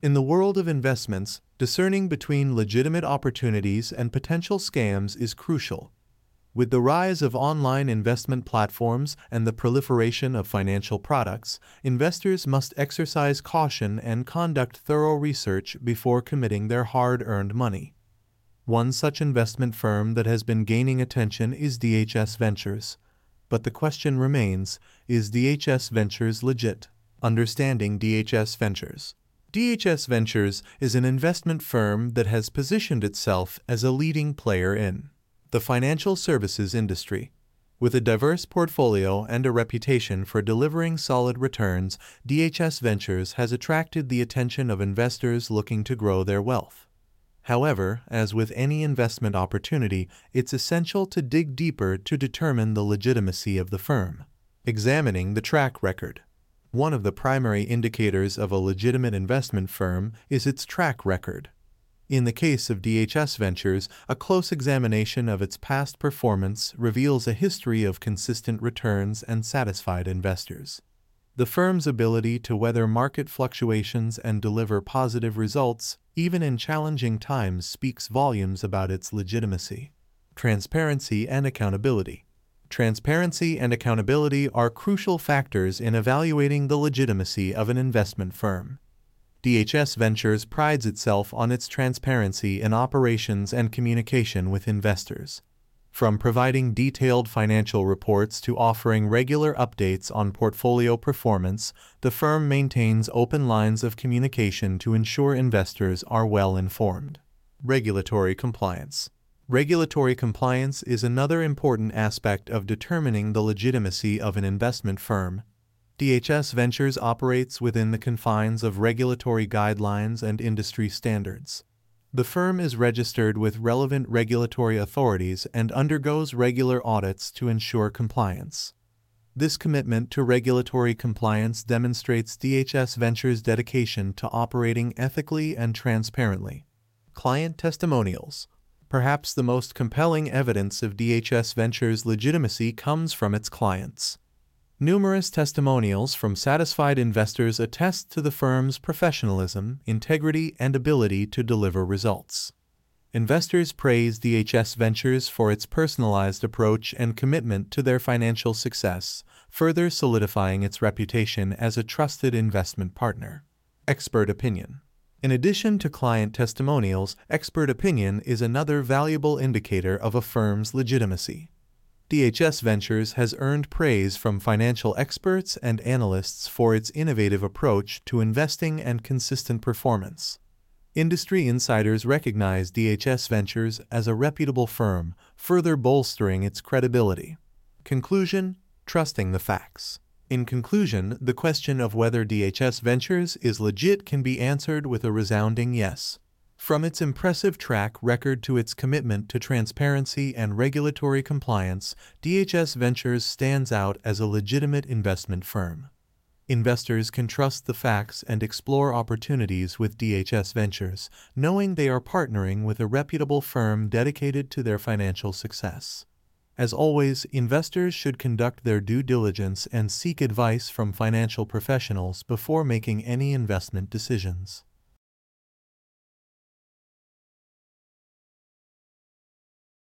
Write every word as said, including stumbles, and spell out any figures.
In the world of investments, discerning between legitimate opportunities and potential scams is crucial. With the rise of online investment platforms and the proliferation of financial products, investors must exercise caution and conduct thorough research before committing their hard-earned money. One such investment firm that has been gaining attention is D H S Ventures. But the question remains, is D H S Ventures legit? Understanding D H S Ventures. D H S Ventures is an investment firm that has positioned itself as a leading player in the financial services industry. With a diverse portfolio and a reputation for delivering solid returns, D H S Ventures has attracted the attention of investors looking to grow their wealth. However, as with any investment opportunity, it's essential to dig deeper to determine the legitimacy of the firm. Examining the track record. One of the primary indicators of a legitimate investment firm is its track record. In the case of D H S Ventures, a close examination of its past performance reveals a history of consistent returns and satisfied investors. The firm's ability to weather market fluctuations and deliver positive results, even in challenging times, speaks volumes about its legitimacy. Transparency and accountability. Transparency and accountability are crucial factors in evaluating the legitimacy of an investment firm. D H S Ventures prides itself on its transparency in operations and communication with investors. From providing detailed financial reports to offering regular updates on portfolio performance, the firm maintains open lines of communication to ensure investors are well informed. Regulatory compliance. Regulatory compliance is another important aspect of determining the legitimacy of an investment firm. D H S Ventures operates within the confines of regulatory guidelines and industry standards. The firm is registered with relevant regulatory authorities and undergoes regular audits to ensure compliance. This commitment to regulatory compliance demonstrates D H S Ventures' dedication to operating ethically and transparently. Client testimonials. Perhaps the most compelling evidence of D H S Ventures' legitimacy comes from its clients. Numerous testimonials from satisfied investors attest to the firm's professionalism, integrity, and ability to deliver results. Investors praise D H S Ventures for its personalized approach and commitment to their financial success, further solidifying its reputation as a trusted investment partner. Expert opinion. In addition to client testimonials, expert opinion is another valuable indicator of a firm's legitimacy. D H S Ventures has earned praise from financial experts and analysts for its innovative approach to investing and consistent performance. Industry insiders recognize D H S Ventures as a reputable firm, further bolstering its credibility. Conclusion: trusting the facts. In conclusion, the question of whether D H S Ventures is legit can be answered with a resounding yes. From its impressive track record to its commitment to transparency and regulatory compliance, D H S Ventures stands out as a legitimate investment firm. Investors can trust the facts and explore opportunities with D H S Ventures, knowing they are partnering with a reputable firm dedicated to their financial success. As always, investors should conduct their due diligence and seek advice from financial professionals before making any investment decisions.